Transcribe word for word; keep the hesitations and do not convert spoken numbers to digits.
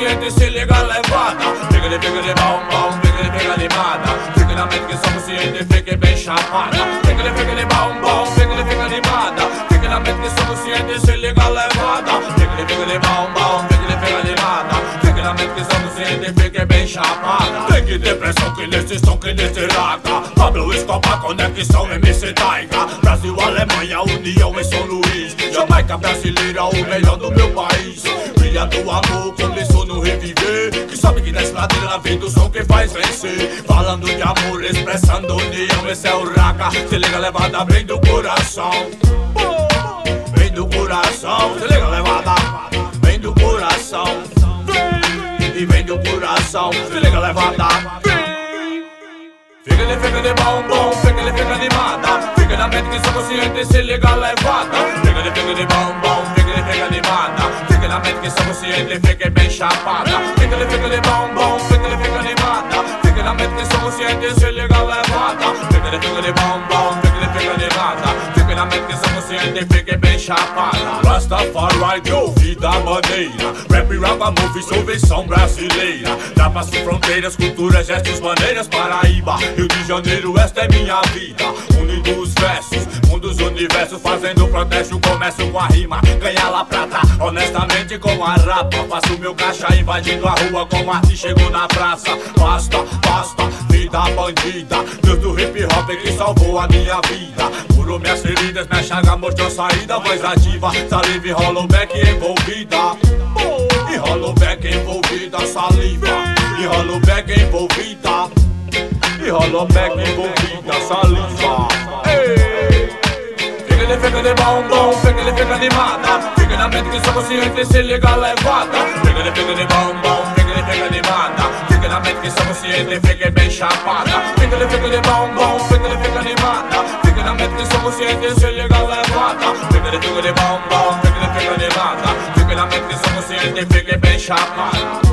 consciente, se liga levada. Fica de fica de bom, bom, fica de fica animada. Fica na mente que sou consciente, fique bem chapada. Fica de fica de bom, bom, fica de fica animada. Fica na mente que sou consciente, se liga levada. Fica de fica de bom, bom, fica de fica animada. Fica na mente que sou consciente, fique bem chapada. Tem que ter pressão que nesse som, que nesse raga. Pablo Escobar, conexão, M C Taiga. Brasil, Alemanha, União em São Luís. Jamaica brasileira, o melhor do meu país. Brilha do amor, começou no reviver. Que sabe que nessa ladeira vem do som que faz vencer. Falando de amor, expressando união, esse é o raga. Se liga levada, vem do coração. Vem do coração, se liga levada. Vem do coração. E vem do coração, se liga levada. Fica de, fica de bom, bom, fica de, fica animada. Fica na mente que sou consciente, se liga levada. Fica de, fica de bom, bom, fica de, fica animada. Fica na mente que sou consciente, fica bem chapada. Fica de, fica de bom, bom, fica de, fica animada. Fica na mente que sou consciente, se liga levada. Fica de, fica de bom, bom, fica de, fica animada. Fica na mente que sou consciente, fica bem chapada. Rastafari de ouvida maneira. Rap, rapa, movie, sou versão brasileira. Trapaço fronteiras, culturas, gestos, maneiras. Paraíba, Rio de Janeiro, esta é minha vida. Unindo os versos, um dos universos. Fazendo protesto, começo com a rima. Ganhar la prata, honestamente com a rapa. Faço meu caixa invadindo a rua com arte e chego na praça. Basta, basta, vida bandida. Deus do hip hop que salvou a minha vida. Curou minhas feridas, minha chaga mostrou saída. Voz ativa, saliva e hollow back envolvida. E hollow back envolvida, saliva. E hollow back envolvida. E hollow back envolvida, saliva. Ei. Fica de, fica de bom, bom, fica de, fica animada. Fica na mente que sou consciente, se liga levada. Fica de, fica de bom, bom, fica de, fica animada. Fica na mente que sou consciente, fica bem chapada. Fica de, fica de bom, bom, fica de, fica animada. Fica na mente que sou consciente, se liga levada. Fica de, fica de bom, bom, fica de, fica animada. Fica na mente que sou consciente, fica bem chapada.